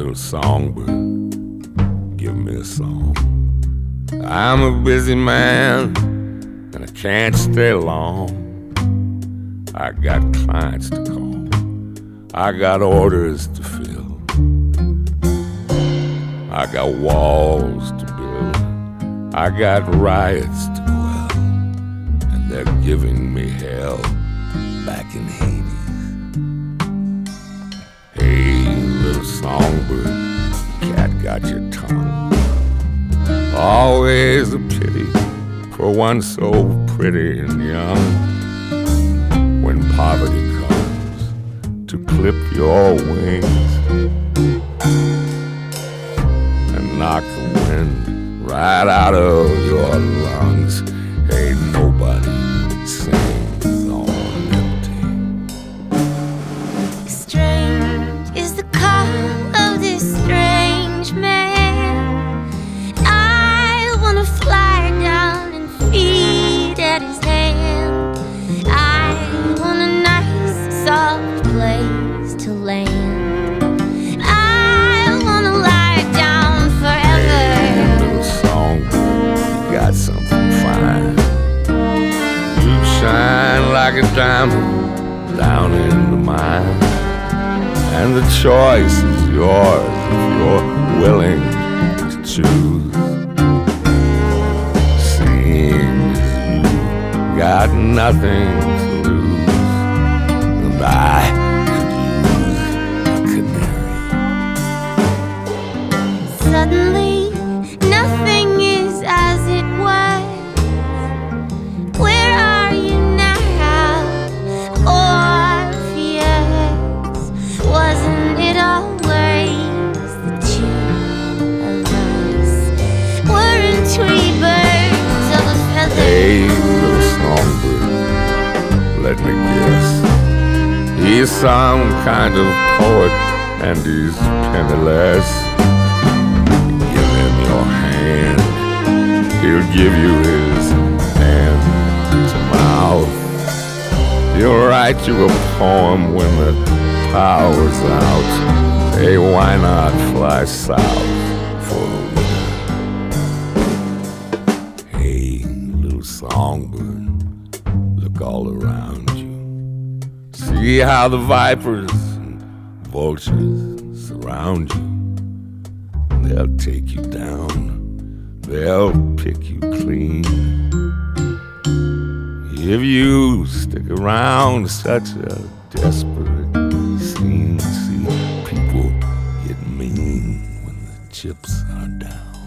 little songbird, give me a song. I'm a busy man and I can't stay long. I got clients to call, I got orders to fill, I got walls to build, I got riots to quell, and they're giving me hell back in Hades. Hey, little songbird, cat got your tongue. Always a pity for one so pretty and young. When poverty comes to clip your wings and knock the wind right out of your lungs, ain't nobody sings on empty. Strange is the call of this strange man. I wanna fly down and feed at his hand. I want a nice soft place to land. I wanna lie down forever. Hey, little songbird, you got something fine. You shine like a diamond down in the mine, and the choice is yours if you're willing to choose. Seeing as you got nothing to lose, and I could use a canary. Suddenly, nothing is as it was. Where are you now, Orpheus? Wasn't it always the two of us? Weren't we birds of a feather? Hey, little songbird, let me guess. He's some kind of poet and he's penniless. Give him your hand, he'll give you his hand to mouth. He'll write you a poem when the power's out. Hey, why not fly south for the winter? Hey, little songbird, look all around you. See how the vipers and vultures surround you. They'll take you down, they'll pick you clean. If you stick around such a desperate scene, see people get mean when the chips are down.